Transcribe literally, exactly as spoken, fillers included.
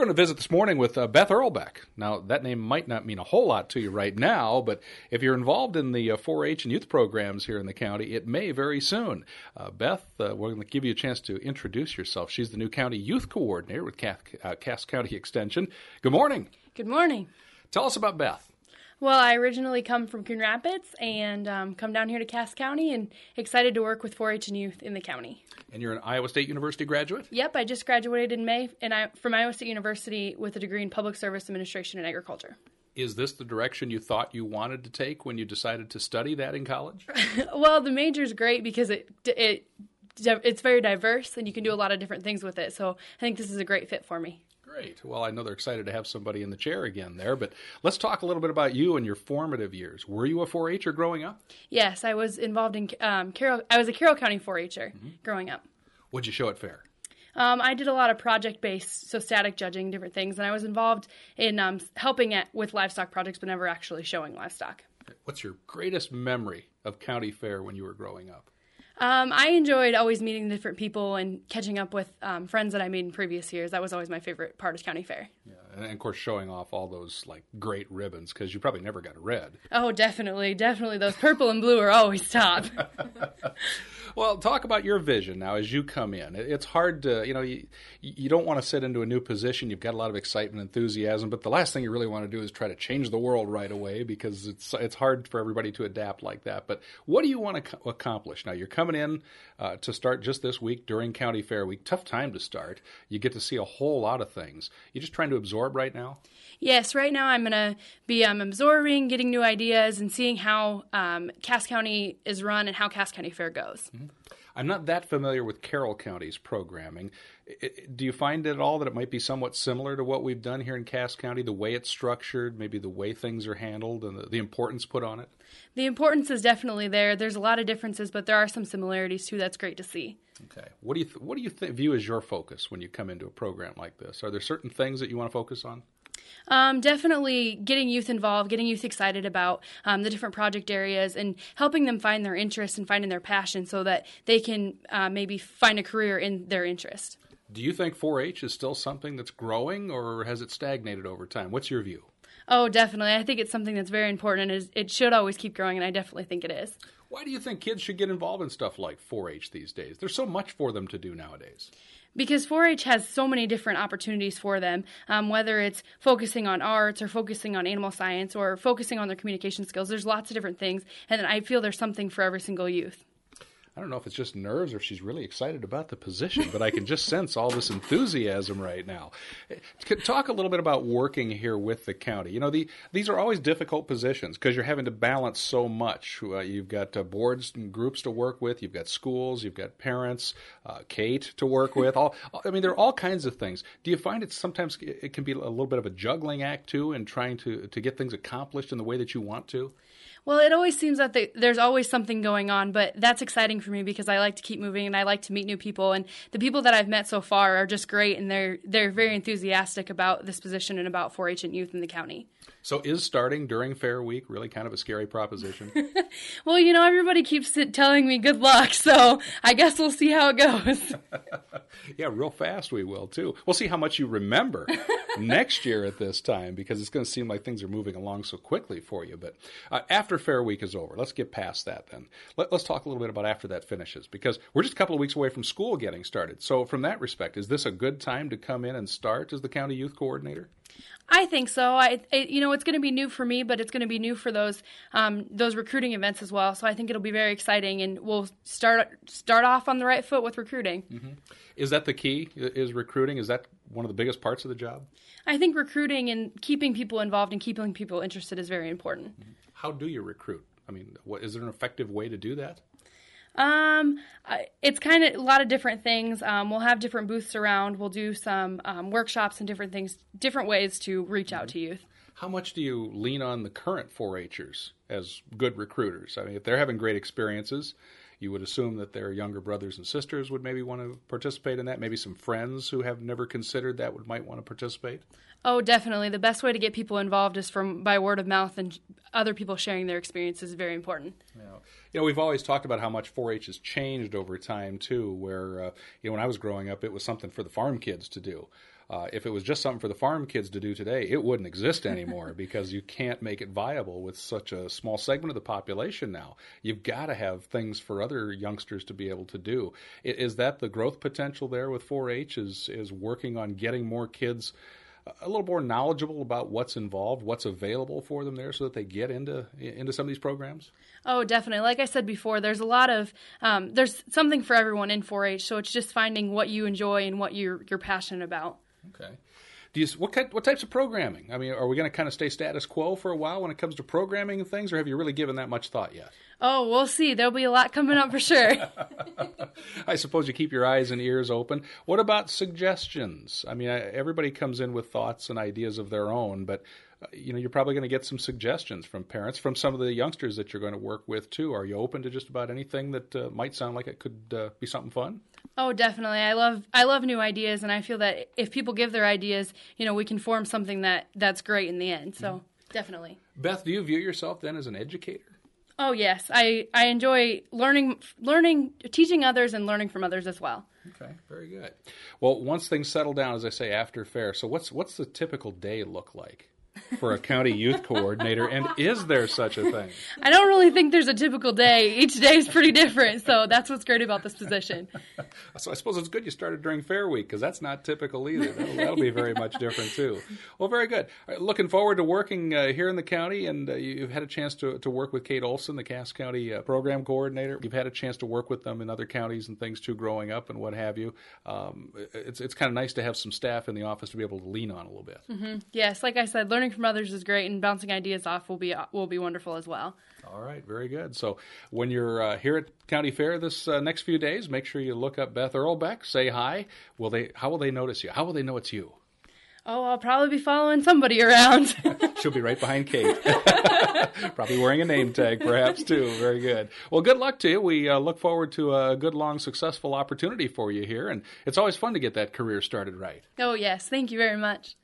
going to visit this morning with uh, Beth Earlbeck. Now, that name might not mean a whole lot to you right now, but if you're involved in the uh, four H and youth programs here in the county, it may very soon. Uh, Beth, uh, we're going to give you a chance to introduce yourself. She's the new county youth coordinator with Cass, uh, Cass County Extension. Good morning. Good morning. Tell us about Beth. Well, I originally come from Coon Rapids and um, come down here to Cass County and excited to work with four H and youth in the county. And you're an Iowa State University graduate? Yep, I just graduated in May and I, from Iowa State University with a degree in Public Service Administration and Agriculture. Is this the direction you thought you wanted to take when you decided to study that in college? Well, the major is great because it it it's very diverse and you can do a lot of different things with it. So I think this is a great fit for me. Great. Well, I know they're excited to have somebody in the chair again there, but let's talk a little bit about you and your formative years. Were you a four H er growing up? Yes, I was involved in um, Carroll. I was a Carroll County four H er mm-hmm. growing up. What'd you show at fair? Um, I did a lot of project-based, so static judging, different things, and I was involved in um, helping at, with livestock projects, but never actually showing livestock. What's your greatest memory of county fair when you were growing up? Um, I enjoyed always meeting different people and catching up with um, friends that I made in previous years. That was always my favorite part of county fair. Yeah, and of course showing off all those like great ribbons because you probably never got a red. Oh, definitely, definitely. Those purple and blue are always top. Well, talk about your vision now as you come in. It's hard to, you know, you, you don't want to sit into a new position. You've got a lot of excitement, enthusiasm, but the last thing you really want to do is try to change the world right away because it's it's hard for everybody to adapt like that. But what do you want to accomplish? Now, you're coming in uh, to start just this week during County Fair Week. Tough time to start. You get to see a whole lot of things. You're just trying to absorb right now? Yes, right now I'm going to be um, absorbing, getting new ideas, and seeing how um, Cass County is run and how Cass County Fair goes. Mm-hmm. I'm not that familiar with Carroll County's programming. It, do you find at all that it might be somewhat similar to what we've done here in Cass County, the way it's structured, maybe the way things are handled, and the, the importance put on it? The importance is definitely there. There's a lot of differences, but there are some similarities, too. That's great to see. Okay. What do you th- what do you th- view as your focus when you come into a program like this? Are there certain things that you want to focus on? Um, definitely getting youth involved, getting youth excited about um, the different project areas and helping them find their interest and finding their passion so that they can uh, maybe find a career in their interest. Do you think four H is still something that's growing or has it stagnated over time? What's your view? Oh, definitely. I think it's something that's very important and it should always keep growing, and I definitely think it is. Why do you think kids should get involved in stuff like four H these days? There's so much for them to do nowadays. Because four H has so many different opportunities for them, um, whether it's focusing on arts or focusing on animal science or focusing on their communication skills. There's lots of different things, and I feel there's something for every single youth. I don't know if it's just nerves or if she's really excited about the position, but I can just sense all this enthusiasm right now. Talk a little bit about working here with the county. You know, the, these are always difficult positions because you're having to balance so much. Uh, you've got uh, boards and groups to work with. You've got schools. You've got parents, uh, Kate to work with. All, I mean, there are all kinds of things. Do you find it sometimes it can be a little bit of a juggling act, too, in trying to, to get things accomplished in the way that you want to? Well, it always seems that the, there's always something going on, but that's exciting for me because I like to keep moving and I like to meet new people. And the people that I've met so far are just great, and they're they're very enthusiastic about this position and about four H and youth in the county. So is starting during Fair Week really kind of a scary proposition? Well, you know, everybody keeps telling me good luck, so I guess we'll see how it goes. Yeah, real fast we will, too. We'll see how much you remember next year at this time because it's going to seem like things are moving along so quickly for you. But uh, after Fair Week is over, let's get past that then. Let, let's talk a little bit about after that finishes because we're just a couple of weeks away from school getting started. So from that respect, is this a good time to come in and start as the county youth coordinator? I think so. I, it, you know, it's going to be new for me, but it's going to be new for those um, those recruiting events as well. So I think it'll be very exciting, and we'll start start off on the right foot with recruiting. Mm-hmm. Is that the key? Is recruiting? Is that one of the biggest parts of the job? I think recruiting and keeping people involved and keeping people interested is very important. Mm-hmm. How do you recruit? I mean, what, is there an effective way to do that? Um, it's kind of a lot of different things. Um, we'll have different booths around. We'll do some um, workshops and different things, different ways to reach out to youth. How much do you lean on the current four H'ers as good recruiters? I mean, if they're having great experiences, you would assume that their younger brothers and sisters would maybe want to participate in that. Maybe some friends who have never considered that would might want to participate. Oh, definitely. The best way to get people involved is from by word of mouth, and other people sharing their experiences is very important. Yeah. You know, we've always talked about how much four H has changed over time, too, where, uh, you know, when I was growing up, it was something for the farm kids to do. Uh, if it was just something for the farm kids to do today, it wouldn't exist anymore because you can't make it viable with such a small segment of the population now. You've got to have things for other youngsters to be able to do. Is that the growth potential there with four H, is, is working on getting more kids a little more knowledgeable about what's involved, what's available for them there so that they get into into some of these programs? Oh, definitely. Like I said before, there's a lot of, um, there's something for everyone in four H, so it's just finding what you enjoy and what you're, you're passionate about. Okay. Do you, what, kind, what types of programming? I mean, are we going to kind of stay status quo for a while when it comes to programming and things, or have you really given that much thought yet? Oh, we'll see. There'll be a lot coming up for sure. I suppose you keep your eyes and ears open. What about suggestions? I mean, everybody comes in with thoughts and ideas of their own, but you know, you're probably going to get some suggestions from parents, from some of the youngsters that you're going to work with too. Are you open to just about anything that uh, might sound like it could uh, be something fun? Oh, definitely. I love I love new ideas, and I feel that if people give their ideas, you know, we can form something that, that's great in the end. So, mm-hmm. Definitely. Beth, do you view yourself then as an educator? Oh, yes. I, I enjoy learning, learning, teaching others and learning from others as well. Okay, very good. Well, once things settle down, as I say, after fair, so what's what's the typical day look like for a county youth coordinator, and is there such a thing? I don't really think there's a typical day. Each day is pretty different, so that's what's great about this position. So I suppose it's good you started during Fair Week, because that's not typical either. That'll, that'll be very much different too. Well, very good. All right, looking forward to working uh, here in the county, and uh, you've had a chance to, to work with Kate Olson, the Cass County uh, program coordinator. You've had a chance to work with them in other counties and things too, growing up and what have you. Um, it's it's kind of nice to have some staff in the office to be able to lean on a little bit. Mm-hmm. Yes, like I said, learning from others is great, and bouncing ideas off will be will be wonderful as well. All right, very good. So when you're uh, here at County Fair this uh, next few days, make sure you look up Beth Earlbeck, say hi. Will they? How will they notice you? How will they know it's you? Oh, I'll probably be following somebody around. She'll be right behind Kate. Probably wearing a name tag, perhaps, too. Very good. Well, good luck to you. We uh, look forward to a good, long, successful opportunity for you here, and it's always fun to get that career started right. Oh, yes. Thank you very much.